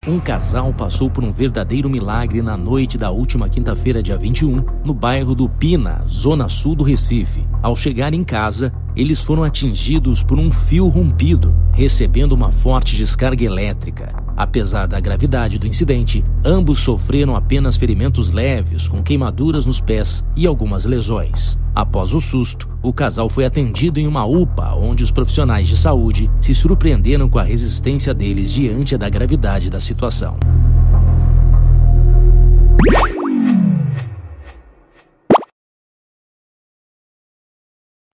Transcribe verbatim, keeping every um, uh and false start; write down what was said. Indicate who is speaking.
Speaker 1: Um casal passou por um verdadeiro milagre na noite da última quinta-feira, dia vinte e um, no bairro do Pina, zona sul do Recife. Ao chegar em casa, eles foram atingidos por um fio rompido, recebendo uma forte descarga elétrica. Apesar da gravidade do incidente, ambos sofreram apenas ferimentos leves, com queimaduras nos pés e algumas lesões. Após o susto, o casal foi atendido em uma U P A, onde os profissionais de saúde se surpreenderam com a resistência deles diante da gravidade da situação.